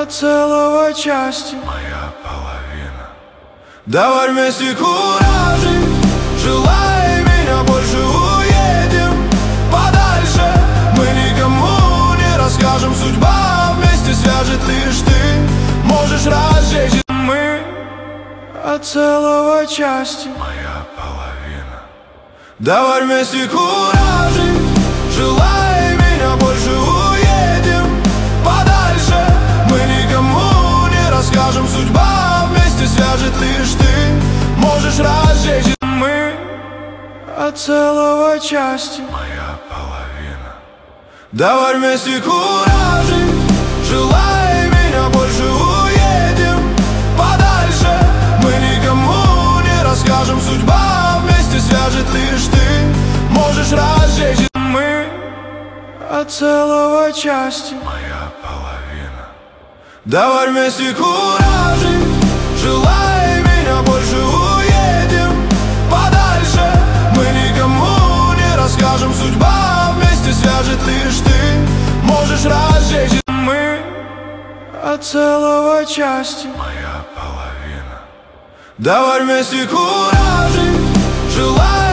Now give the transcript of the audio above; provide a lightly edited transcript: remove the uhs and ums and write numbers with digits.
от целого части, моя половина. давай вместе куражить, желай меня больше, уедем подальше. Мы никому не расскажем, судьба вместе свяжет лишь ты. Можешь разжечь, мы от целого части, Моя половина. давай вместе куражить, желай меня больше, уедем подальше. Мы никому не расскажем, судьба вместе свяжет лишь ты. Можешь разжечь, мы от целого части, Моя половина. давай вместе куражить, желай меня больше, уедем подальше. Мы никому не расскажем, судьба вместе свяжет лишь ты. Можешь разжечь, мы от целого части, Моя половина. давай вместе куражить, желай меня больше, уедем подальше. Мы никому не расскажем, судьба вместе свяжет лишь ты. Можешь разжечь, мы от целого части, Моя половина. давай вместе куражить, желай